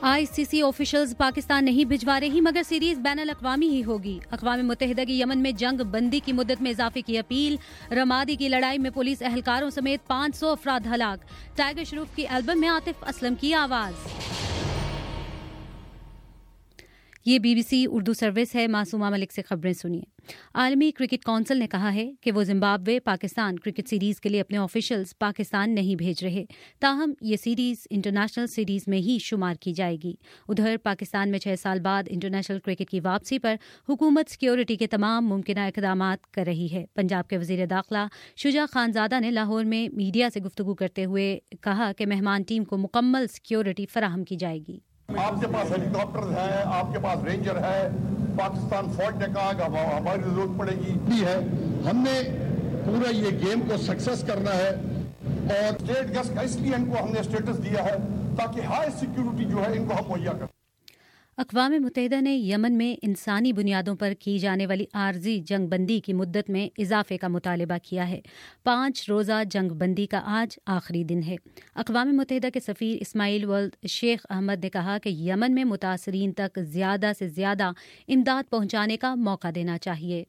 ICC officials Pakistan नहीं भिजवा रही मगर सीरीज बैन अल-अक़वामी ही होगी। अक़वाम मुत्तहिदा की यमन में जंग बंदी की मुद्दत में इजाफे की अपील। रमादी की लड़ाई में पुलिस एहलकारों समेत 500 अफराद हलाक। टाइगर श्रॉफ की एल्बम में आतिफ असलम की आवाज़। ये BBC उर्दू सर्विस है। मासूमा मलिक से खबरें सुनिए। आलमी क्रिकेट कौंसिल ने कहा है कि वो जिम्बाब्वे पाकिस्तान क्रिकेट सीरीज के लिए अपने ऑफिशियल्स पाकिस्तान नहीं भेज रहे, ताहम ये सीरीज इंटरनेशनल सीरीज में ही शुमार की जाएगी। उधर पाकिस्तान में 6 साल बाद इंटरनेशनल क्रिकेट की वापसी पर हुकूमत सिक्योरिटी के तमाम मुमकिन इक़दाम कर रही है। पंजाब के वज़ीर दाखिला शुजा खानज़ादा ने लाहौर में मीडिया से गुफ्तगू करते हुए कहा कि मेहमान टीम को मुकम्मल सिक्योरिटी फराहम की जाएगी। आपके पास हेलीकॉप्टर है, आपके पास रेंजर है, पाकिस्तान फौज ने कहा कि हमारी जरूरत पड़ेगी भी है। हमने पूरा ये गेम को सक्सेस करना है और स्टेट गैस का इसलिए इनको हमने स्टेटस दिया है ताकि हाई सिक्योरिटी जो है इनको हम मुहैया करें। अक़वाम मुत्तहिदा ने यमन में इंसानी बुनियादों पर की जाने वाली आर्जी जंग बंदी की मुद्दत में इजाफे का मुतालबा किया है। 5 रोज़ा जंग बंदी का आज आखिरी दिन है। अक़वाम मुत्तहिदा के सफ़ीर इस्माइल वल्द शेख अहमद ने कहा कि यमन में मुतासरीन तक ज़्यादा से ज़्यादा इमदाद पहुँचाने का मौका देना चाहिए।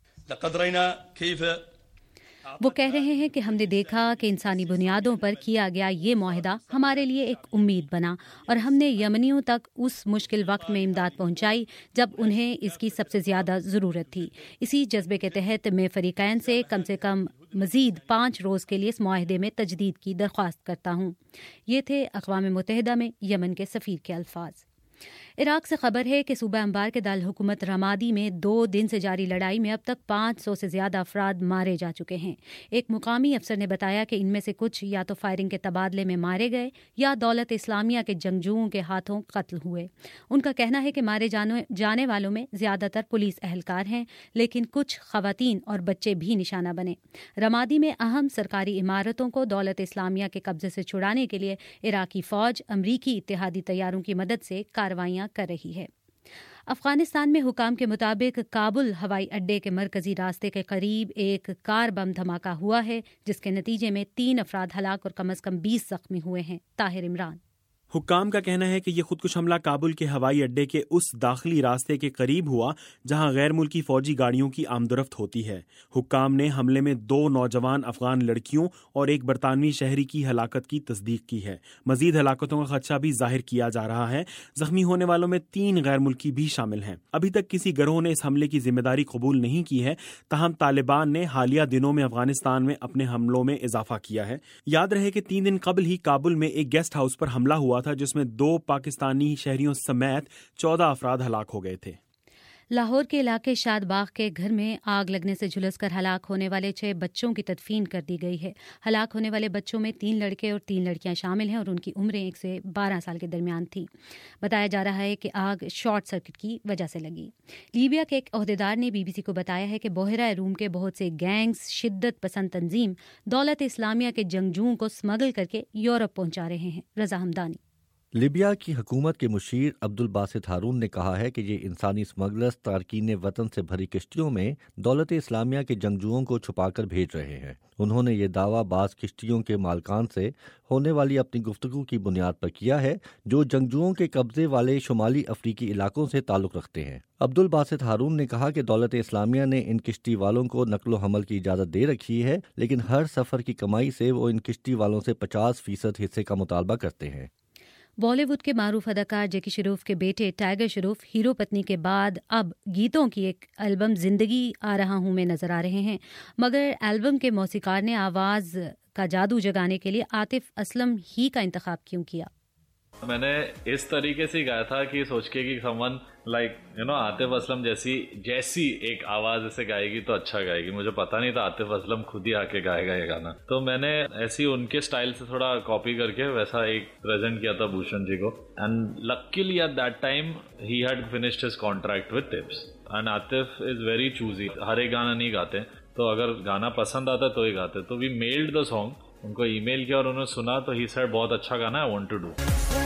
वो कह रहे हैं कि हमने देखा कि इंसानी बुनियादों पर किया गया ये मुआहदा हमारे लिए एक उम्मीद बना और हमने यमनियों तक उस मुश्किल वक्त में इमदाद पहुंचाई जब उन्हें इसकी सबसे ज़्यादा ज़रूरत थी। इसी जज्बे के तहत मैं फ़रीक़ैन से कम मज़ीद 5 रोज़ के लिए इस मुआहदे में तजदीद की दरख्वास्त करता हूँ। ये थे अक़वाम मुत्तहिदा में यमन के सफ़ीर के अल्फाज। इराक से खबर है कि सूबा अंबार के दारुल हुकूमत रमादी में 2 दिन से जारी लड़ाई में अब तक 500 से ज़्यादा अफराद मारे जा चुके हैं। एक मुकामी अफसर ने बताया कि इनमें से कुछ या तो फायरिंग के तबादले में मारे गए या दौलत इस्लामिया के जंगजुओं के हाथों कत्ल हुए। उनका कहना है कि मारे जाने वालों में ज़्यादातर पुलिस एहलकार हैं, लेकिन कुछ ख़वातीन और बच्चे भी निशाना बने। रमादी में अहम सरकारी इमारतों को दौलत इस्लामिया के कब्जे से छुड़ाने के लिए इराकी फ़ौज अमरीकी इत्तेहादी तैयारों की मदद से कार्रवाइयाँ कर रही है। अफगानिस्तान में हुकाम के मुताबिक काबुल हवाई अड्डे के मरकजी रास्ते के करीब एक कार बम धमाका हुआ है, जिसके नतीजे में 3 अफराद हलाक और कम से कम 20 जख्मी हुए हैं। ताहिर इमरान। हुक्काम का कहना है कि ये खुदकुश हमला काबुल के हवाई अड्डे के उस दाखिली रास्ते के करीब हुआ जहां गैर मुल्की फौजी गाड़ियों की आमदोरफ्त होती है। हुक्काम ने हमले में 2 नौजवान अफगान लड़कियों और एक बरतानवी शहरी की हलाकत की तस्दीक की है। मजीद हलाकतों का खदशा भी जाहिर किया जा रहा है। जख्मी होने वालों में 3 गैर मुल्की भी शामिल हैं। अभी तक किसी गिरोह ने इस हमले की जिम्मेदारी कबूल नहीं की है, ताहम तालिबान ने हालिया दिनों में अफगानिस्तान में अपने हमलों में इजाफा किया है। याद रहे कि 3 दिन कबल ही काबुल में एक गेस्ट हाउस पर हमला हुआ था, जिसमें 2 पाकिस्तानी शहरियों समेत 14 अफराद हलाक हो गए थे। लाहौर के इलाके शादबाग के घर में आग लगने से झुलसकर हलाक होने वाले 6 बच्चों की तदफीन कर दी गई है। हलाक होने वाले बच्चों में 3 लड़के और 3 लड़कियां शामिल हैं और उनकी उम्रें 1 से 12 साल के दरमियान थी। बताया जा रहा है कि आग शॉर्ट सर्किट की वजह से लगी। लीबिया के एक अहदेदार ने BBC को बताया है कि बोहरा रूम के बहुत से गैंग्स शिद्दत पसंद तंजीम दौलत इस्लामिया के जंगजुओं को स्मगल करके यूरोप पहुंचा रहे हैं। रजा हमदानी। लीबिया की हुकूमत के मुशीर अब्दुल बासित हारून ने कहा है कि ये इंसानी स्मगलर्स तारकीन वतन से भरी किश्तियों में दौलत इस्लामिया के जंगजुओं को छुपाकर भेज रहे हैं। उन्होंने ये दावा बाज़ किश्तियों के मालकान से होने वाली अपनी गुफ्तगू की बुनियाद पर किया है, जो जंगजुओं के कब्जे वाले शुमाली अफ्रीकी इलाकों से ताल्लुक़ रखते हैं। अब्दुल बासित हारून ने कहा कि दौलत इस्लामिया ने इन किश्ती वालों को नकलो हमल की इजाज़त दे रखी है, लेकिन हर सफ़र की कमाई से वो इन किश्ती वालों से 50% हिस्से का मुतालबा करते हैं। बॉलीवुड के मारूफ अदाकार जैकी श्रॉफ के बेटे टाइगर श्रॉफ हीरो पत्नी के बाद अब गीतों की एक एल्बम जिंदगी आ रहा हूँ में नजर आ रहे हैं, मगर एल्बम के मौसीकार ने आवाज़ का जादू जगाने के लिए आतिफ असलम ही का इंतखाब क्यों किया? मैंने इस तरीके से गाया था कि सोच के कि समवन लाइक आतिफ असलम जैसी एक आवाज ऐसे गाएगी तो अच्छा गाएगी। मुझे पता नहीं था आतिफ असलम खुद ही आके गाएगा ये गाना, तो मैंने ऐसी उनके स्टाइल से थोड़ा कॉपी करके वैसा एक प्रेजेंट किया था भूषण जी को। And luckily at that time he had finished his contract with Tips. And Atif is very choosy, हर एक गाना नहीं गाते, तो अगर गाना पसंद आता तो ही गाते। तो वी मेल्ड द सॉन्ग, उनको ईमेल किया और उन्होंने सुना तो ही सेड बहुत अच्छा गाना, आई वांट टू डू।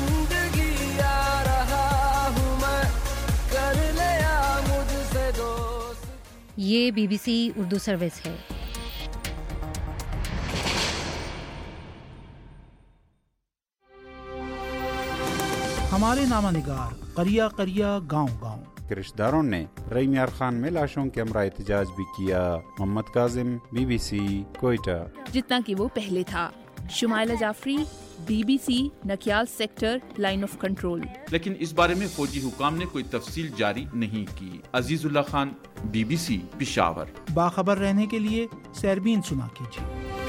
ये BBC उर्दू सर्विस है। ہمارے نامہ نگار قریہ قریہ گاؤں گاؤں کے رشتہ داروں نے رحیم یار خان میں لاشوں کے ہمراہ احتجاج بھی کیا. محمد کاظم، BBC کوئٹہ. جتنا کہ وہ پہلے تھا. Shumaila Jafri, BBC Nakyal sector line of control. لیکن اس بارے میں فوجی حکام نے کوئی تفصیل جاری نہیں کی. عزیز اللہ خان، BBC پشاور. باخبر رہنے کے لیے سیربین سنا کیجیے.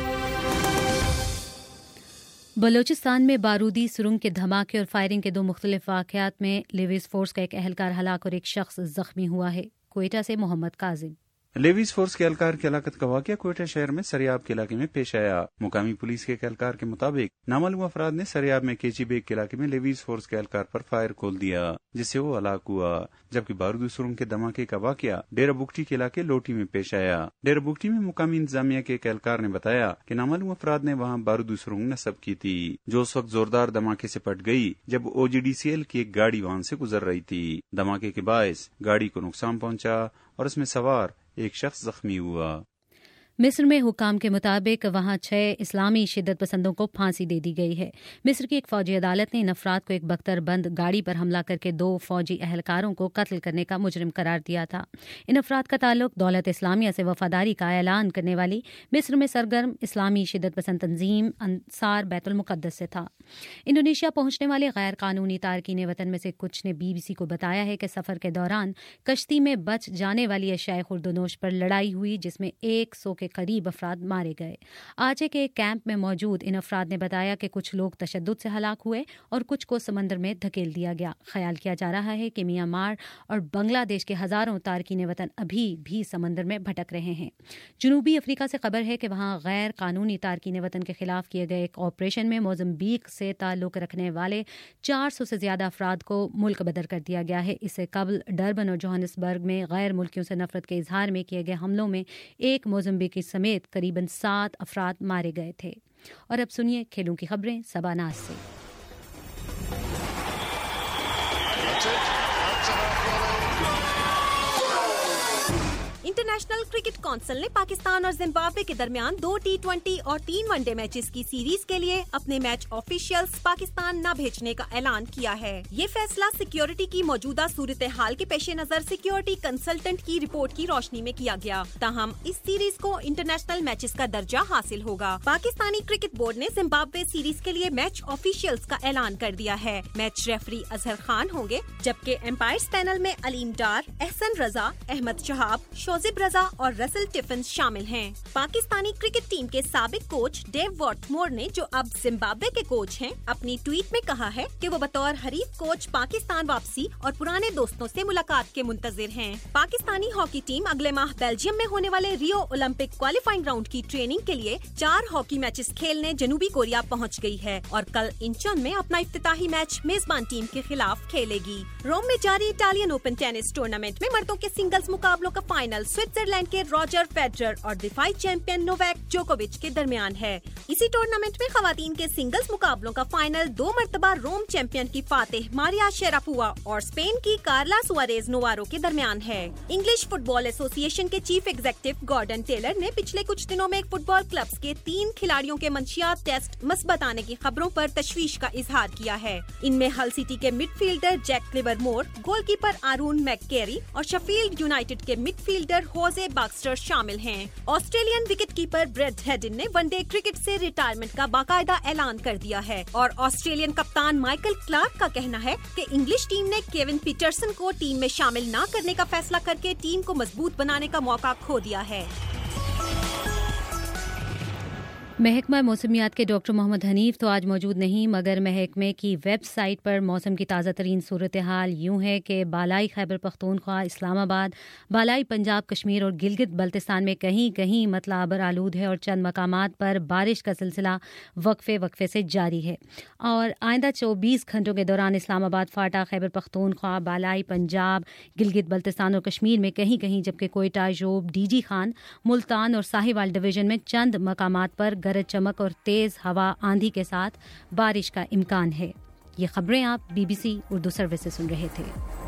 بلوچستان میں بارودی سرنگ کے دھماکے اور فائرنگ کے 2 مختلف واقعات میں لیویز فورس کا ایک اہلکار ہلاک اور ایک شخص زخمی ہوا ہے. کوئٹہ سے محمد کاظم. لیویز فورس کے اہلکار کی ہلاکت کا واقعہ کوئٹہ شہر میں سریاب کے علاقے میں پیش آیا. مقامی پولیس کے اہلکار کے مطابق نامعلوم افراد نے سریاب میں کیچی بیگ کے علاقے میں لیویز فورس کے اہلکار پر فائر کھول دیا جس سے وہ ہلاک ہوا، جبکہ بارودی سرنگ کے دھماکے کا واقعہ ڈیرہ بگٹی کے علاقے لوٹی میں پیش آیا. ڈیرہ بگٹی میں مقامی انتظامیہ کے ایک اہلکار نے بتایا کہ نامعلوم افراد نے وہاں بارودی سرنگ نصب کی تھی جو اس وقت زوردار دھماکے سے پھٹ گئی جب OGDCL کی ایک گاڑی وہاں سے گزر رہی تھی. دھماکے کے باعث گاڑی کو نقصان پہنچا اور اس میں سوار ایک شخص زخمی ہوا. مصر میں حکام کے مطابق وہاں 6 اسلامی شدت پسندوں کو پھانسی دے دی گئی ہے. مصر کی ایک فوجی عدالت نے ان افراد کو ایک بختر بند گاڑی پر حملہ کر کے 2 فوجی اہلکاروں کو قتل کرنے کا مجرم قرار دیا تھا. ان افراد کا تعلق دولت اسلامیہ سے وفاداری کا اعلان کرنے والی مصر میں سرگرم اسلامی شدت پسند تنظیم انصار بیت المقدس سے تھا. انڈونیشیا پہنچنے والے غیر قانونی تارکین وطن میں سے کچھ نے BBC کو بتایا ہے کہ سفر کے دوران کشتی میں بچ جانے والی اشیاء خوردونوش پر لڑائی ہوئی جس میں 100 کے قریب افراد مارے گئے. آچے کے ایک کیمپ میں موجود ان افراد نے بتایا کہ کچھ لوگ تشدد سے ہلاک ہوئے اور کچھ کو سمندر میں دھکیل دیا گیا. خیال کیا جا رہا ہے کہ میانمار اور بنگلہ دیش کے ہزاروں تارکین وطن ابھی بھی سمندر میں بھٹک رہے ہیں. جنوبی افریقہ سے خبر ہے کہ وہاں غیر قانونی تارکین وطن کے خلاف کیے گئے ایک آپریشن میں موزمبیق سے تعلق رکھنے والے 400 سے زیادہ افراد کو ملک بدر کر دیا گیا ہے. اس سے قبل ڈربن اور جوہانسبرگ میں غیر ملکیوں سے نفرت کے اظہار میں کیے گئے حملوں میں ایک موزمبیقی سمیت قریباً 7 افراد مارے گئے تھے. اور اب سنیے کھیلوں کی خبریں سبا ناز سے. انٹرنیشنل کرکٹ کونسل نے پاکستان اور زمبابوے کے درمیان 2 T20 اور 3 ون ڈے میچز کی سیریز کے لیے اپنے میچ آفیشیلز پاکستان نہ بھیجنے کا اعلان کیا ہے. یہ فیصلہ سیکیورٹی کی موجودہ صورتحال کے پیش نظر سیکیورٹی کنسلٹنٹ کی رپورٹ کی روشنی میں کیا گیا. تاہم اس سیریز کو انٹرنیشنل میچز کا درجہ حاصل ہوگا. پاکستانی کرکٹ بورڈ نے زمبابوے سیریز کے لیے میچ آفیشیلز کا اعلان کر دیا ہے. میچ ریفری اظہر خان ہوں گے جبکہ امپائرز پینل میں علیم ڈار، احسن رضا، احمد شہاب، شوزب رضا اور رسل ٹفنز شامل ہیں. پاکستانی کرکٹ ٹیم کے سابق کوچ ڈیو وارٹمور نے جو اب زمبابوے کے کوچ ہیں اپنی ٹویٹ میں کہا ہے کہ وہ بطور حریف کوچ پاکستان واپسی اور پرانے دوستوں سے ملاقات کے منتظر ہیں. پاکستانی ہاکی ٹیم اگلے ماہ بیلجیم میں ہونے والے ریو اولمپک کوالیفائنگ راؤنڈ کی ٹریننگ کے لیے 4 ہاکی میچز کھیلنے جنوبی کوریا پہنچ گئی ہے اور کل انچون میں اپنا افتتاحی میچ میزبان ٹیم کے خلاف کھیلے گی. روم میں جاری اٹالین اوپن ٹینس ٹورنامنٹ میں مردوں کے سنگلز مقابلوں کا فائنل سوئٹزرلینڈ کے راجر فیڈرر اور دفاعی چیمپئن نوواک جوکووچ کے درمیان ہے. اسی ٹورنامنٹ میں خواتین کے سنگلز مقابلوں کا فائنل 2 مرتبہ روم چیمپئن کی فاتح ماریا شیراپووا اور اسپین کی کارلا سواریز نوارو کے درمیان ہے. انگلش فٹ بال ایسوسی ایشن کے چیف ایگزیکٹو گارڈن ٹیلر نے پچھلے کچھ دنوں میں فٹ بال کلبز کے 3 کھلاڑیوں کے منشیات ٹیسٹ مثبت آنے کی خبروں پر تشویش کا اظہار کیا ہے. ان میں ہل سٹی کے midfielder Jake Livermore, goalkeeper Aaron McCarey اور شفیلڈ یونائیٹڈ کے مڈ فیلڈر ہوزے باکسٹر شامل ہیں. Australian wicketkeeper Brad Haddin نے ون ڈے کرکٹ سے ریٹائرمنٹ کا باقاعدہ اعلان کر دیا ہے اور آسٹریلین کپتان مائیکل کلارک کا کہنا ہے کہ انگلش ٹیم نے کیون پیٹرسن کو ٹیم میں شامل نہ کرنے کا فیصلہ کر کے ٹیم کو مضبوط بنانے کا موقع کھو دیا ہے. محکمہ موسمیات کے ڈاکٹر محمد حنیف تو آج موجود نہیں، مگر محکمے کی ویب سائٹ پر موسم کی تازہ ترین صورتحال یوں ہے کہ بالائی خیبر پختونخوا، اسلام آباد، بالائی پنجاب، کشمیر اور گلگت بلتستان میں کہیں کہیں مطلع ابر آلود ہے اور چند مقامات پر بارش کا سلسلہ وقفے وقفے سے جاری ہے. اور آئندہ 24 گھنٹوں کے دوران اسلام آباد، فاٹا، خیبر پختونخوا، بالائی پنجاب، گلگت بلتستان اور کشمیر میں کہیں کہیں جبکہ کوئٹہ، جوب، DG خان، ملتان اور ساہیوال ڈویژن میں چند مقامات پر گرج چمک اور تیز ہوا آندھی کے ساتھ بارش کا امکان ہے. یہ خبریں آپ BBC اردو سروس سے سن رہے تھے.